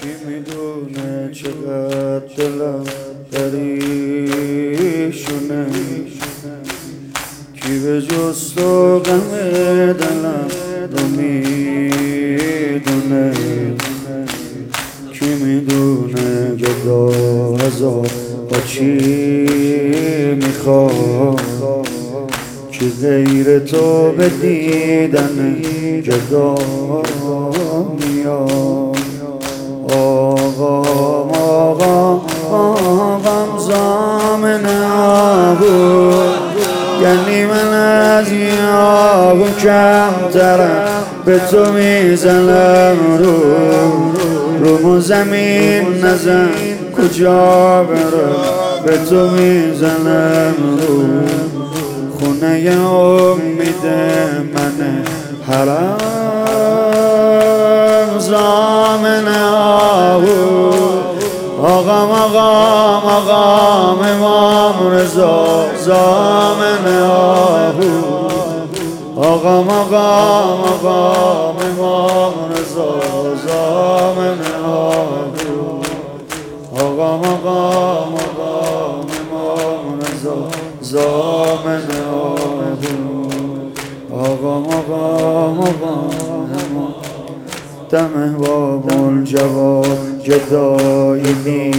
کی میدونه چقدر دلم پریشونه، کی به جز تو غم دلم نمیدونه، کی میدونه جدا از با چی میخوام، کی غیر تو به دیدن جدا میاد. آقام زامن بود، یعنی من از یاغو کمترم، به تو میزنم رو زمین نزن کجا برم، به تو میزنم خونه امید من حرم زامن آقام امام رضا زامن آقام امام رضا زامن آقام امام رضا زامن آقام دم باب الجواد جدایی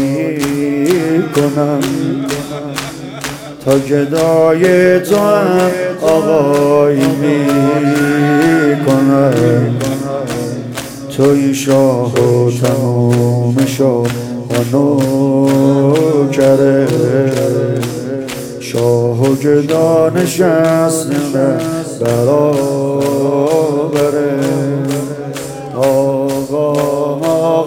میکنم، تا گدای تو هم آقایی میکنم. توی شاه و تمام شاه نوکره، شاه و گدا نشسته برابره. آقام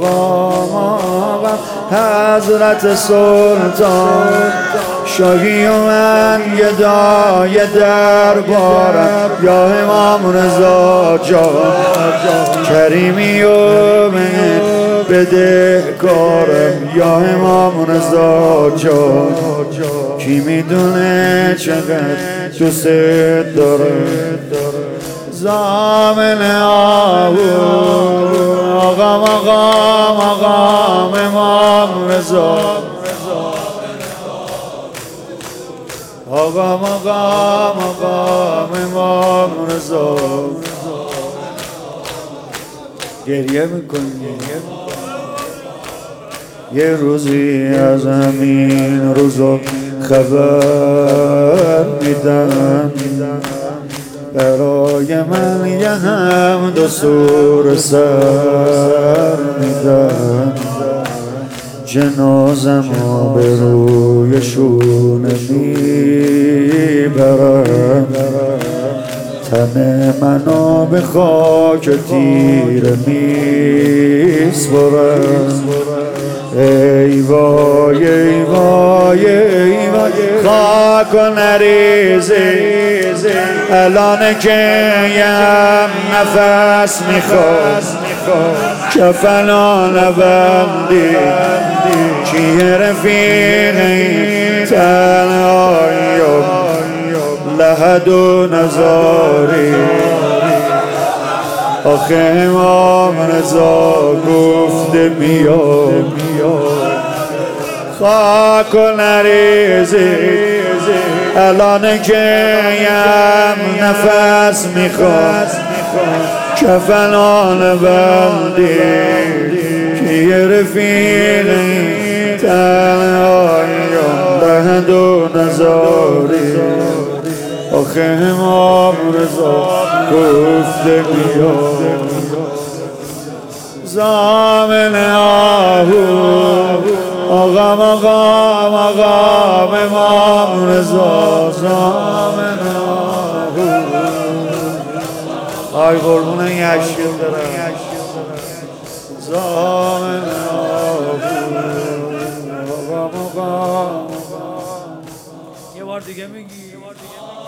حضرت سلطان، شاهی و من گدای دربارم، یا امام رضا جان کریمی و من بدهکارم، یا امام رضا جان کی میدونه چقدر دوست دارم. زامن آقام امام رضا، آقام امام رضا. گریه میکنی یه روزی از همین روزا خبر میدن، برای من یه هم دو سور سر میدن، جنازم به روی شونه میبرن، تن منو به خاک تیره میسپرن. ای وای ای وای ای وای خاک و نریزی، الان که یم نفس میخواد، کفنا نبندی چیه رفیقی تنهایی لحد و نزاری. آخه امام رضا گفته میاد، خاک و نریزی الان که یم نفس میخواد، کفنان بندی که رفیقی تنهایی لحد و نزاری. آخه امام رضا گفته بیاد، زامن آقام امام رضا زامن آی قربون این عشق دارم زامن آقام. یه بار دیگه میگی